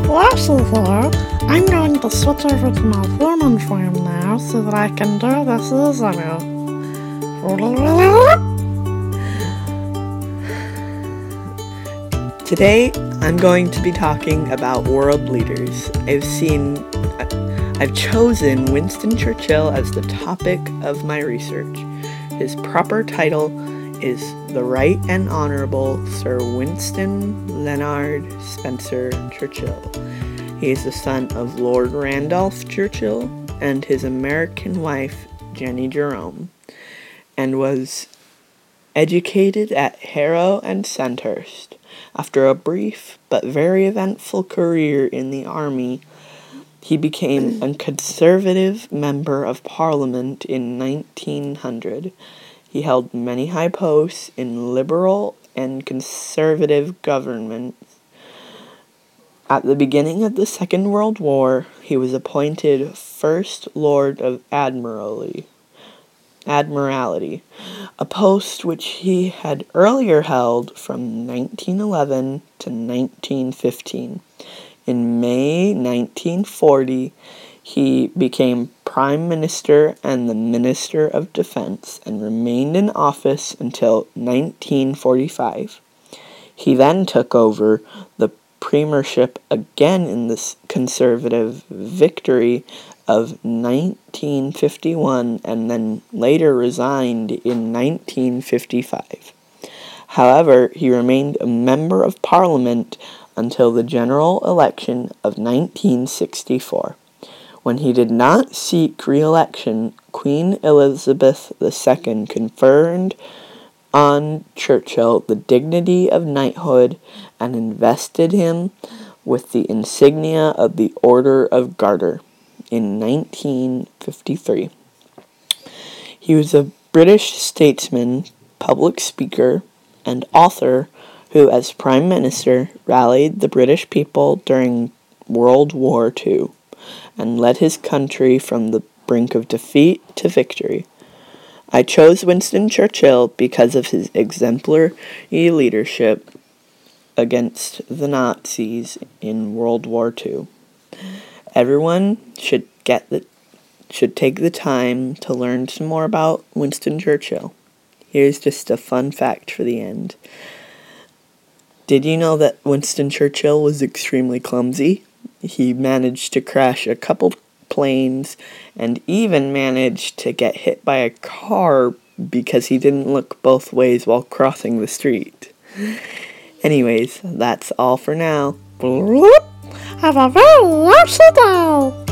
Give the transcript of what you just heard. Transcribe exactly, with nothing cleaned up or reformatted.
Lassie here. I'm going to switch over to my human form now so that I can do this easily. Today, I'm going to be talking about world leaders. I've seen, I've chosen Winston Churchill as the topic of my research. His proper title is the Right and Honorable Sir Winston Leonard Spencer Churchill. He is the son of Lord Randolph Churchill and his American wife, Jennie Jerome, and was educated at Harrow and Sandhurst. After a brief but very eventful career in the army, he became a Conservative Member of Parliament in nineteen hundred. He held many high posts in Liberal and Conservative governments. At the beginning of the Second World War, he was appointed First Lord of Admiralty, Admiralty, a post which he had earlier held from nineteen eleven to nineteen fifteen. In May nineteen forty, he became Prime Minister and the Minister of Defense and remained in office until nineteen forty-five. He then took over the premiership again in the Conservative victory of nineteen fifty-one and then later resigned in nineteen fifty-five. However, he remained a Member of Parliament until the general election of nineteen sixty-four. When he did not seek re-election, Queen Elizabeth the Second conferred on Churchill the dignity of knighthood and invested him with the insignia of the Order of Garter in nineteen fifty-three. He was a British statesman, public speaker, and author who, as Prime Minister, rallied the British people during World War Two and led his country from the brink of defeat to victory. I chose Winston Churchill because of his exemplary leadership against the Nazis in World War Two. Everyone should get the should take the time to learn some more about Winston Churchill. Here's just a fun fact for the end. Did you know that Winston Churchill was extremely clumsy? He managed to crash a couple planes and even managed to get hit by a car because he didn't look both ways while crossing the street. Anyways, that's all for now. Have a very lovely day.